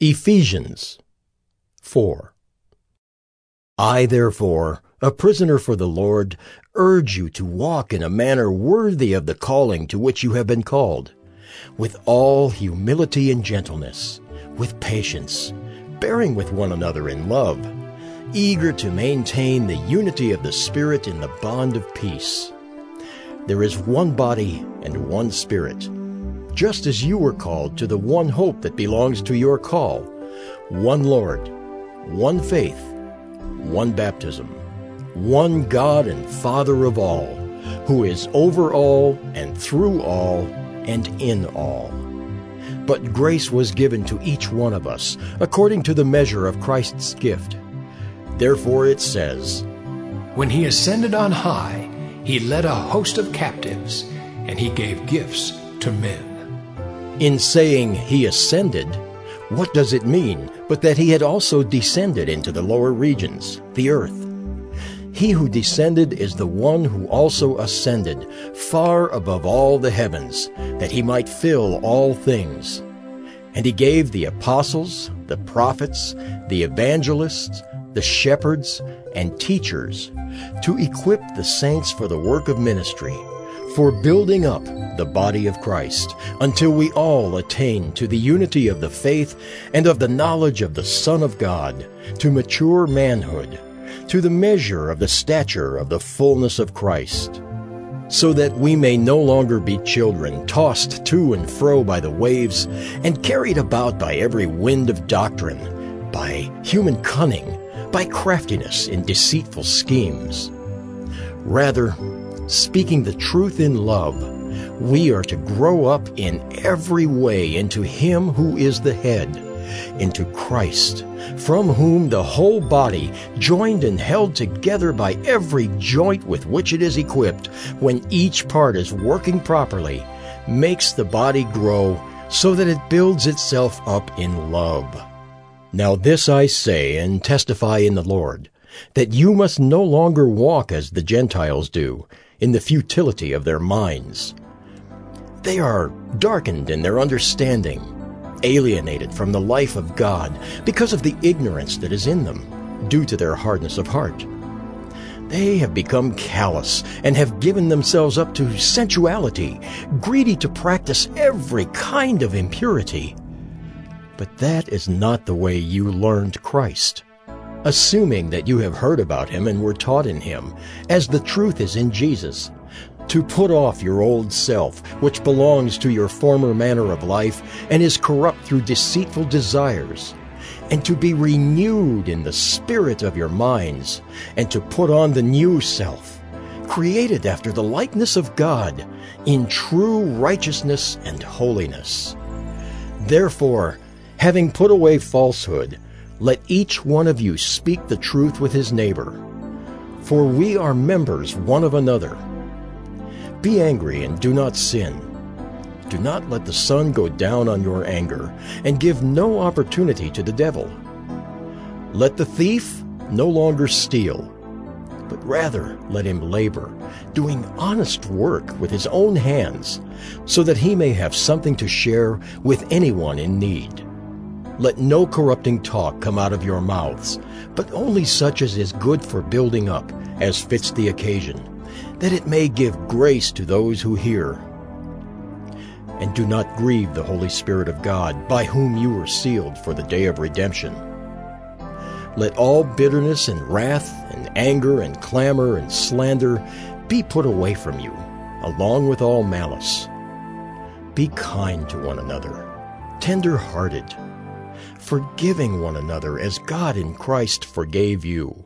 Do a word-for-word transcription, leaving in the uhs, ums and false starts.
Ephesians four. I, therefore, a prisoner for the Lord, urge you to walk in a manner worthy of the calling to which you have been called, with all humility and gentleness, with patience, bearing with one another in love, eager to maintain the unity of the Spirit in the bond of peace. There is one body and one Spirit, just as you were called to the one hope that belongs to your call, one Lord, one faith, one baptism, one God and Father of all, who is over all and through all and in all. But grace was given to each one of us according to the measure of Christ's gift. Therefore it says, When he ascended on high, he led a host of captives, and he gave gifts to men. In saying he ascended, what does it mean but that he had also descended into the lower regions, the earth? He who descended is the one who also ascended far above all the heavens, that he might fill all things. And he gave the apostles, the prophets, the evangelists, the shepherds, and teachers to equip the saints for the work of ministry, for building up the body of Christ, until we all attain to the unity of the faith and of the knowledge of the Son of God, to mature manhood, to the measure of the stature of the fullness of Christ, so that we may no longer be children, tossed to and fro by the waves, and carried about by every wind of doctrine, by human cunning, by craftiness in deceitful schemes. Rather, speaking the truth in love, we are to grow up in every way into Him who is the head, into Christ, from whom the whole body, joined and held together by every joint with which it is equipped, when each part is working properly, makes the body grow so that it builds itself up in love. Now this I say and testify in the Lord, that you must no longer walk as the Gentiles do, in the futility of their minds. They are darkened in their understanding, alienated from the life of God because of the ignorance that is in them, due to their hardness of heart. They have become callous and have given themselves up to sensuality, greedy to practice every kind of impurity. But that is not the way you learned Christ, assuming that you have heard about Him and were taught in Him, as the truth is in Jesus, to put off your old self, which belongs to your former manner of life and is corrupt through deceitful desires, and to be renewed in the spirit of your minds, and to put on the new self, created after the likeness of God, in true righteousness and holiness. Therefore, having put away falsehood, let each one of you speak the truth with his neighbor, for we are members one of another. Be angry and do not sin. Do not let the sun go down on your anger, and give no opportunity to the devil. Let the thief no longer steal, but rather let him labor, doing honest work with his own hands, so that he may have something to share with anyone in need. Let no corrupting talk come out of your mouths, but only such as is good for building up, as fits the occasion, that it may give grace to those who hear. And do not grieve the Holy Spirit of God, by whom you were sealed for the day of redemption. Let all bitterness and wrath and anger and clamor and slander be put away from you, along with all malice. Be kind to one another, tender-hearted, forgiving one another as God in Christ forgave you.